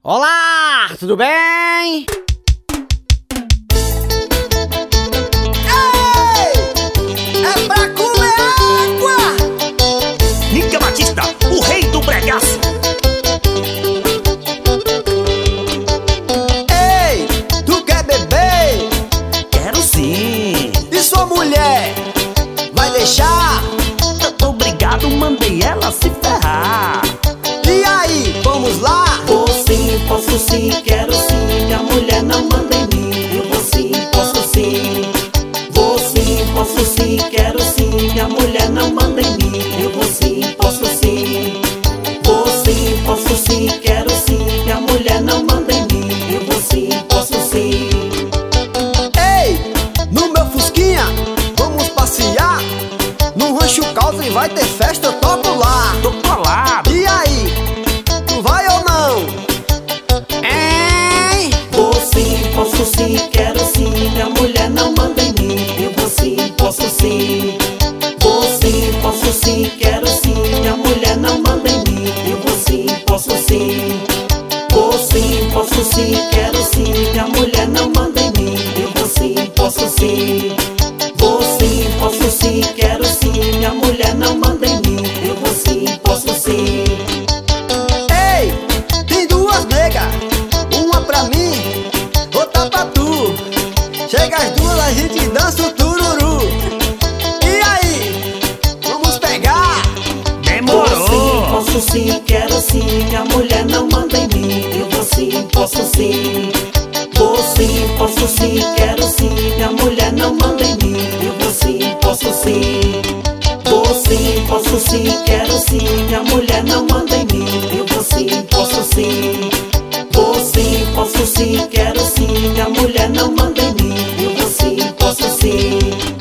Olá, tudo bem? Ei! É pra comer água! Nica Batista, o rei do bregaço. Ei, tu quer beber? Quero sim. E sua mulher vai deixar? Obrigado, mandei ela se ferrar. E aí, vamos lá? Vou sim, posso sim, quero sim. Minha mulher não manda em mim. Eu vou sim, posso sim. Vou sim, posso sim, quero sim. Minha mulher não manda em mim. Eu vou sim, posso sim. Vou sim, posso sim, quero sim. Minha mulher não manda em mim. Eu vou sim, posso sim. Ei, no meu fusquinha, vamos passear? No Rancho Calvin vai ter festa, eu toco lá. Tô colado. E aí, tu vai ou não? Hein? Vou sim, posso sim, quero sim. Minha mulher não manda em mim. Eu vou sim, posso sim. Vou sim, posso sim, quero sim. Minha mulher não manda em mim. Eu vou sim, posso sim. Vou sim, posso sim, quero sim. Minha mulher não manda em mim. Eu vou sim, posso sim. Vou sim, posso sim, quero sim. Minha mulher não manda em mim. Eu vou sim, posso sim. Ei, tem duas negas, uma pra mim, outra pra tu. Chega as duas, a gente dança o tururu. E aí, vamos pegar? Vou sim, posso sim, quero sim. Minha mulher não manda em mim. Eu vou sim, posso sim. Vou sim, posso sim, quero sim. Minha mulher não manda em mim. Eu vou sim, posso sim. Vou sim, posso sim, quero sim. Minha mulher não manda em mim. Eu vou sim, posso sim. Vou sim, posso sim, quero sim. Minha mulher não manda em mim. Eu vou sim, posso sim.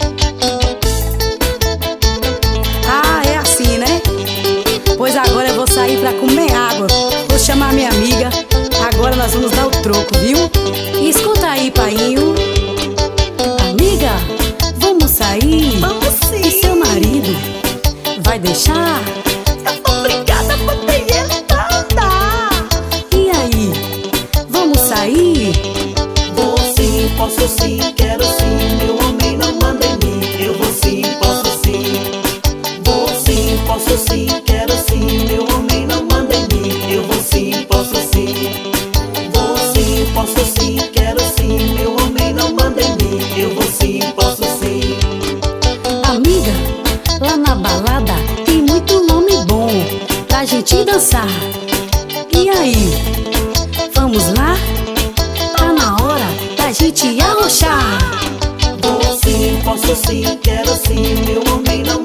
Ah, é assim, né? Pois agora eu vou sair pra comer água. Vou chamar minha amiga. Agora nós vamos dar o troco, viu? E escuta aí, painho. Amiga, vamos sair? Vamos sim. E seu marido vai deixar? Obrigada, botei ele pra andar. E aí, vamos sair? Vou sim, posso sim, quero sim. Meu homem não manda em mim. Eu vou sim, posso sim. Vou sim, posso sim, quero sim. Meu homem não manda em mim. Eu vou sim, posso sim. Vou sim, posso sim, quero sim. Meu homem não manda em mim. Eu vou sim, posso sim. Amiga, lá na balada tem muito nome bom pra gente dançar. E aí, vamos lá? Tá na hora da gente arrochar. Vou sim, posso sim, quero sim. Meu homem não